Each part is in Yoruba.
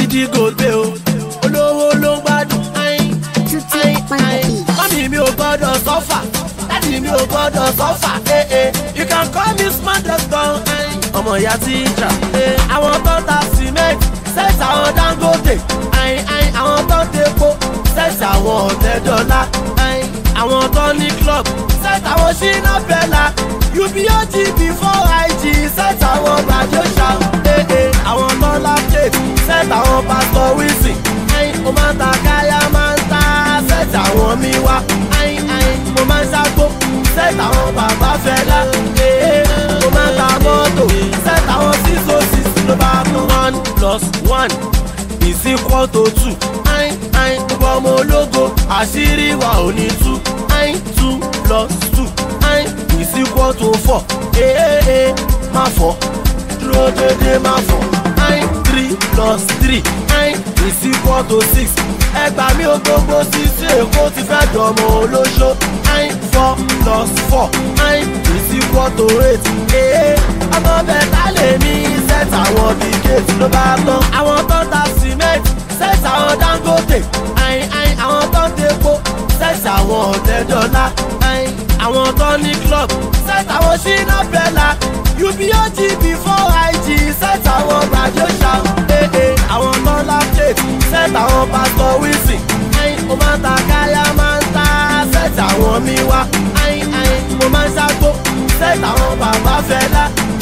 gidi gòbè o olówó ló ń gbádùn mọ́mí mi ò gbọ́dọ̀ sọ́fà dáàdì mi ò gbọ́dọ̀ sọ́fà you can call me smart doctor ọmọ ìyá tíjà àwọn tó ń ta cement sẹ́ẹ̀sì àwọn Dangote àwọn tó ń tepo sẹ́ẹ̀sì àwọn ọ̀tẹ́dọ́là àwọn tó ní club sẹ́ẹ̀sì àwọn ṣínà bẹ́là UBOG before IG sẹ́ẹ̀sì àwọn gbàjọ́sà àwọn tó ń la plate sẹ́ẹ̀sì àwọn Pastor Wilson mo máa ń ta káyà máa ń ta sẹ́ẹ̀sì àwọn mi wá mo máa ń ṣàgbó sẹ́ẹ̀sì àwọn bàbá Fẹlá mo máa ń ta mọ́tò sẹ́ẹ̀sì àwọn 606 ló bá tán 1 + 1 is equal to 2 gbogbo ọmọ ológo àṣírí wa ò ní tú 2 + 2 is equal to 4 má fọ́ dúró dédé má fọ́ 3 + 3 is equal to 6 ẹgbà mi ò gbogbo sísè èkó ti fẹ́ dọ̀mọ olóṣó 4 + 4 is equal to 8 ọmọ bẹ̀ta lè ní set àwọn bíkẹ́tì ló bá tán àwọn tó ń ta cement set àwọn Dangote àwọn tó ń tepo set àwọn ọ̀tẹ́dọ́là àwọn tó ní club set àwọn ṣínà bẹ́là UBOG before IG set àwọn gbàjọ́sà àwọn tó ń la plate set àwọn Pastor Wilson mo máa ń ta káyà máa ń ta set àwọn mi wá mo máa ń ṣàgbó set àwọn bàbá Fẹlá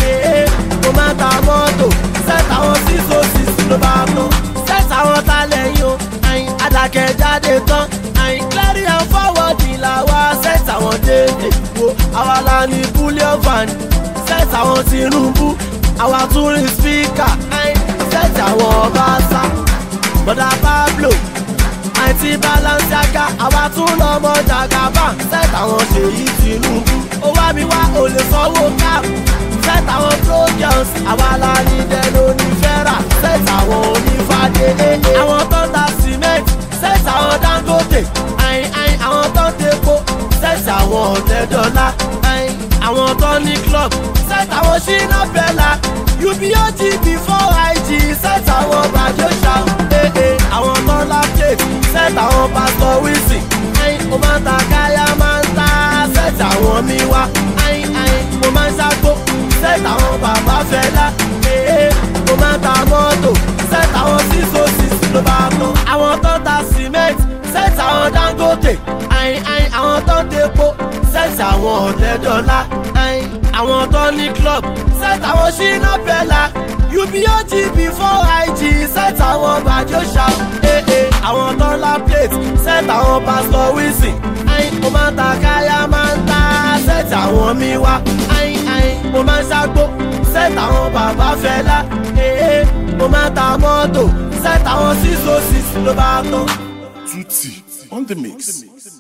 mo máa ń ta mọ́tò set àwọn 606 ló bá tán set àwọn talẹ̀yìn o adákẹ́jáde tán clear and forward làwa set àwọn dédé wo àwa la ní bullion van set àwọn Tinubu àwa tún rí speaker set àwọn Ọbaṣá bọ́dà Pablo àti Balenciaga àwa tún lọ́mọ Jagaban set àwọn Ṣèyí Tinubu ó wá mi wá ò lè sanwó cap set àwọn pro girls àwa la ní dẹ́nu onífẹ́ra set àwọn onífàdé àwọn tó ń ta cement set àwọn Dangote àwọn tó ń tepo set àwọn ọ̀tẹ́dọ́là àwọn tó ní club set àwọn ṣínà bẹ́là UBOG before IG set àwọn gbàjọ́sà àwọn tó ń la plate set àwọn Pastor Wilson mo máa ń ta káyà máa ń ta set àwọn mi wá mo máa ń ṣàgbó set àwọn bàbá Fẹlá mo máa ń ta mọ́tò set àwọn 606 ló bá tán àwọn tó ń ta cement set àwọn Dangote àwọn tó ń tepo set àwọn ọ̀tẹ́dọ́là àwọn tó ní club set àwọn ṣínà bẹ́là UBOG before IG set àwọn gbàjọ́sà àwọn tó ń la plate set àwọn Pastor Wilson mo máa ń ta káyà máa ń ta set àwọn mi wá mo máa ń ṣàgbó set àwọn bàbá Fẹlá mo máa ń ta mọ́tò set àwọn 606 ló bá tán. Tutti on the mix.